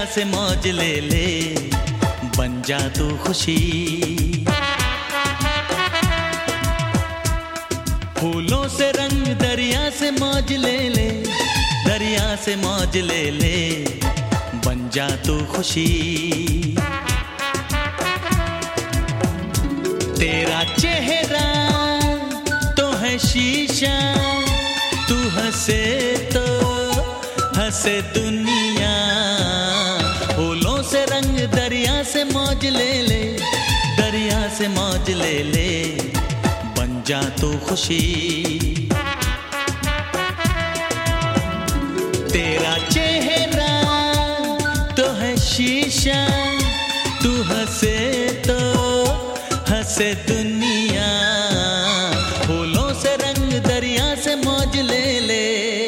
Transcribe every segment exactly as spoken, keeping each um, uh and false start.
से मौज ले ले, बन जा तू खुशी। फूलों से रंग दरिया से मौज ले ले, दरिया से मौज ले ले, बन जा तू खुशी। तेरा चेहरा तो है शीशा, तू हंसे तो हंसे दुनिया। फूलों से रंग दरिया से मौज ले ले, दरिया से मौज ले ले, बन जा तू खुशी। तेरा चेहरा तो है शीशा, तू हंसे तो हंसे दुनिया। फूलों से रंग दरिया से मौज ले ले।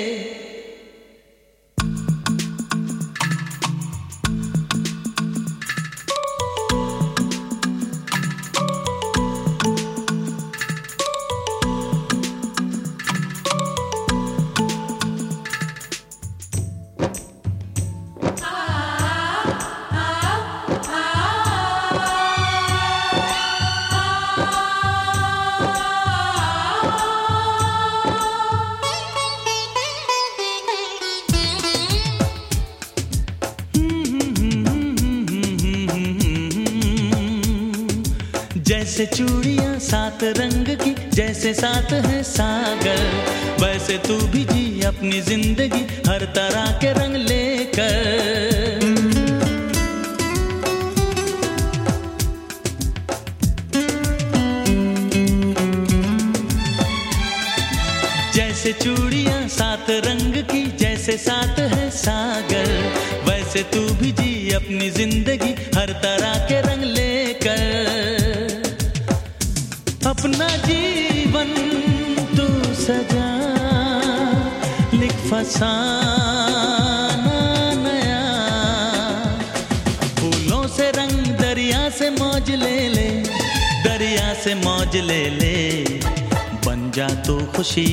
जैसे चूड़ियां सात रंग की, जैसे सात है सागर, वैसे तू भी जी अपनी जिंदगी हर तरह के रंग लेकर। जैसे चूड़ियां सात रंग की, जैसे सात है सागर, वैसे तू भी जी अपनी जिंदगी हर तरह के रंग लेकर। अपना जीवन तू सजा, लिख फसाना नया। फूलों से रंग दरिया से मौज ले ले, दरिया से मौज ले ले, बन जा तू खुशी।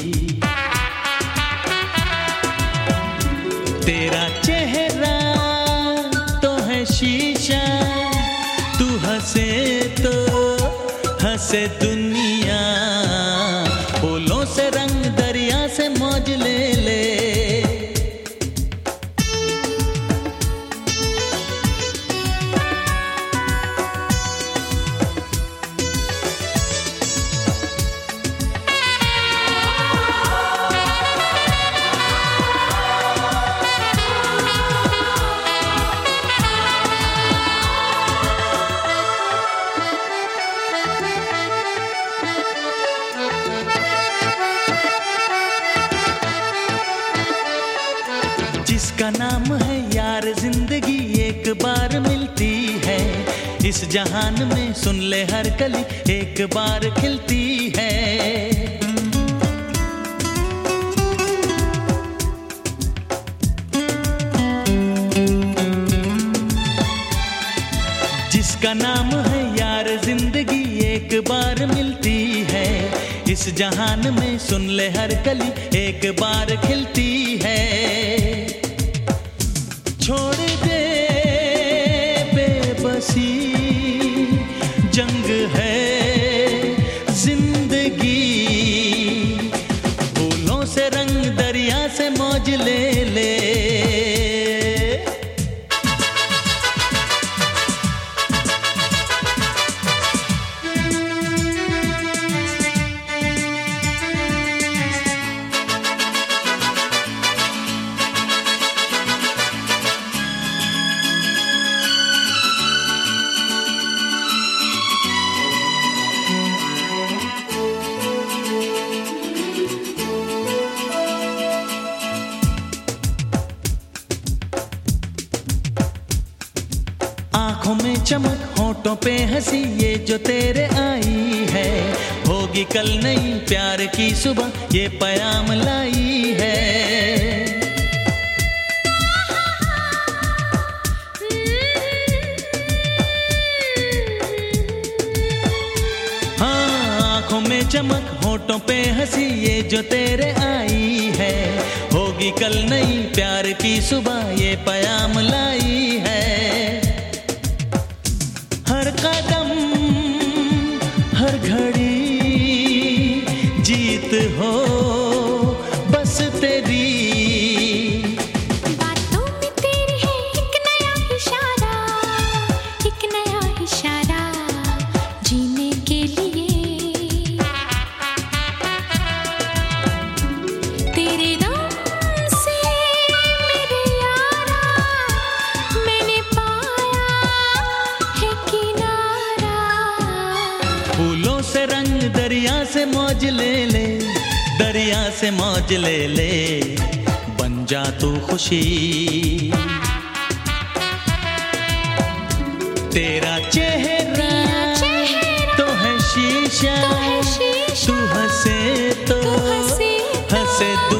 तेरा चेहरा तो है शीशा, तू हंसे तो हंसे दुनिया। फूलों से रंग दरिया से मौज ले ले। जिसका नाम है यार जिंदगी एक बार मिलती है, इस जहान में सुन ले हर कली एक बार खिलती है। जिसका नाम है यार जिंदगी एक बार मिलती है, इस जहान में सुन ले हर कली एक बार खिलती है। छोड़ दे बेबसी, जंग है जिंदगी। फूलों से रंग दरिया से मौज ले ले। आँखों में चमक, होठों पे हंसी, ये जो तेरे आई है, होगी कल नई प्यार की सुबह, ये प्याम लाई है। हाँ, आँखों में चमक, होठों होठों पे हंसी ये जो तेरे आई है, होगी कल नई प्यार की सुबह ये पयाम लाई है। हर कदम हर घड़ी जीत हो बस तेरी, बातों में तेरी है एक नया इशारा, एक नया इशारा जीने के लिए। तेरे दम से मेरे यारा मैंने पाया है किनारा। फूलों से रंग दरिया से मौज ले ले, दरिया से मौज ले ले, बन जा तू खुशी। तेरा चेहरा तो है शीशा, तू हंसे तो हंसे